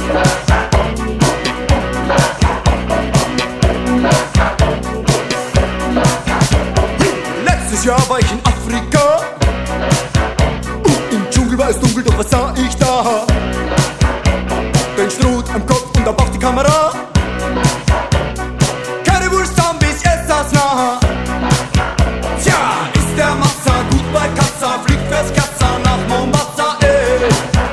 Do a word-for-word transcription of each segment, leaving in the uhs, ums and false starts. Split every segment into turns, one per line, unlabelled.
Letztes Jahr war ich in Afrika und im Dschungel war es dunkel, doch was sah ich da? Den Strut am Kopf und ab auf die Kamera. Keine Wurst am bis jetzt das nah. Tja, ist der Massa gut bei Kassa, fliegt fürs Kassa nach Mombasa, ey.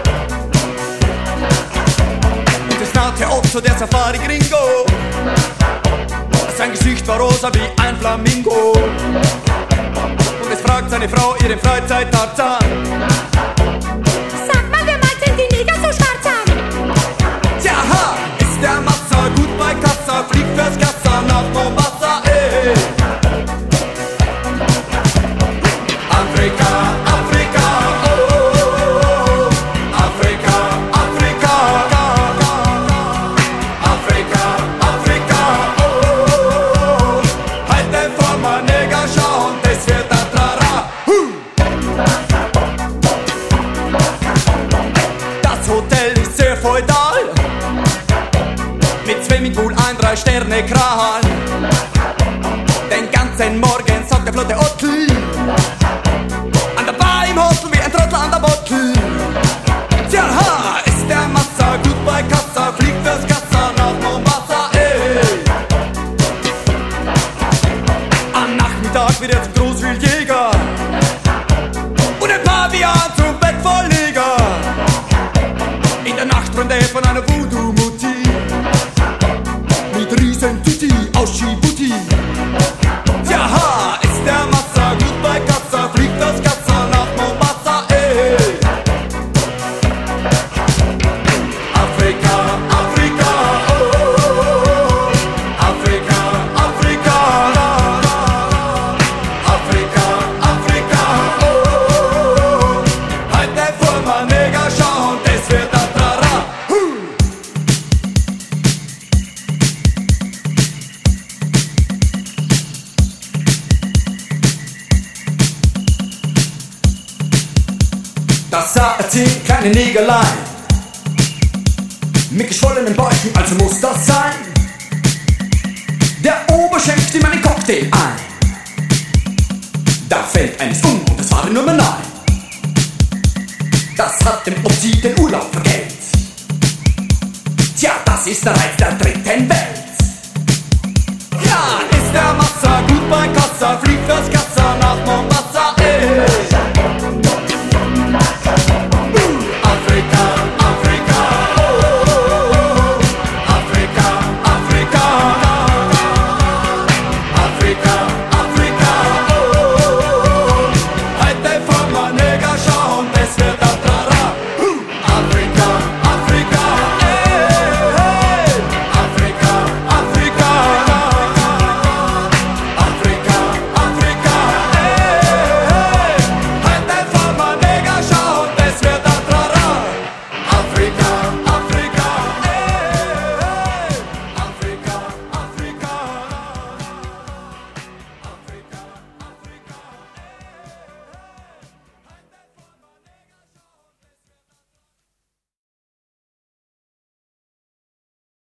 Und es nahte Otto, der Safari-Gringo. Sein Gesicht war rosa wie ein Flamingo. Und es fragt seine Frau ihren Freizeit-Tarzan:
Sag mal, wer meint denn die Neger so schwarz an?
Tja, ha, ist der Massa gut bei Kassa, fliegt fürs Kassa nach Mombasa, ey. Afrika, Afrika, oh, oh, oh. Afrika, Afrika, Afrika, Afrika, oh, oh, oh. Heute vor mal Neger schauen, das wird ein Trara. Das Hotel ist sehr feudal, mit Swimmingpool, ein Drei-Sterne-Kral. Den ganzen Morgen sagt der flotte Ottel an der Bar im Hotel wie ein Trottel an der Bottel. Tja, ha, ist der Massa gut bei Kassa, fliegt fürs Kassa nach Mombasa, ey. Am Nachmittag wird er zum Großwildjäger und ein Pavian zum Bettvollleger. In der Nacht träumt er von einer Voodoo-Mutti mit riesen Tüti aus Djibouti. Tja, ha, ist der Massa gut bei Kassa, fliegt das Kassa nach Mombasa, ey. Afrika, Afrika, oh, oh, oh. Afrika, Afrika, Afrika, Afrika, oh, oh, oh. Heute vor mal Neger schauen, das wird ein Trara. Das sah zehn kleine Negerlein mit geschwollenen Bäuchen, also muss das sein. Der Ober schenkt ihm einen Cocktail ein. Da fällt eines um und es war Nummer neun. Das hat dem Otti den Urlaub vergällt. Tja, das ist der Reiz der dritten Welt. Ja, ist der Massa gut bei Kassa, fliegt fürs Kassa nach Mombasa, ey.